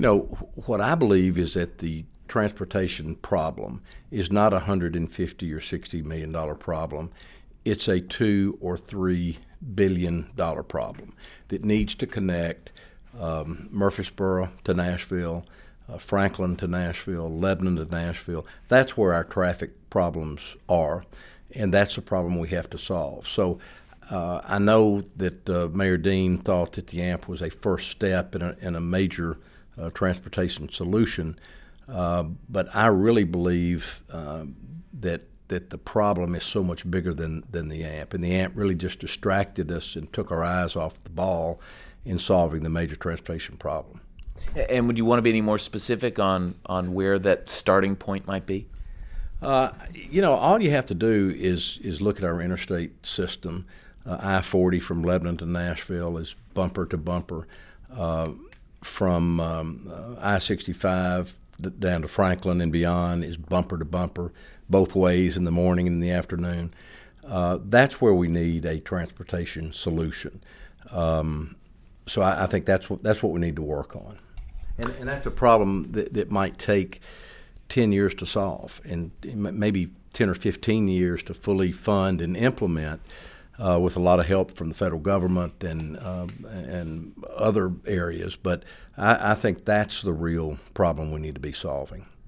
What I believe is that the transportation problem is not a $150 or $60 million problem. It's a $2 or $3 billion problem that needs to connect Murfreesboro to Nashville, Franklin to Nashville, Lebanon to Nashville. That's where our traffic problems are, and that's the problem we have to solve. So I know that Mayor Dean thought that the AMP was a first step in a major transportation solution, but I really believe that the problem is so much bigger than the AMP, and the AMP really just distracted us and took our eyes off the ball in solving the major transportation problem. And would you want to be any more specific on where that starting point might be? All you have to do is look at our interstate system. I-40 from Lebanon to Nashville is bumper to bumper. From I-65 down to Franklin and beyond is bumper to bumper, both ways in the morning and in the afternoon. That's where we need a transportation solution. So I think that's what we need to work on. And that's a problem that might take 10 years to solve, and maybe 10 or 15 years to fully fund and implement, with a lot of help from the federal government and other areas. But I think that's the real problem we need to be solving.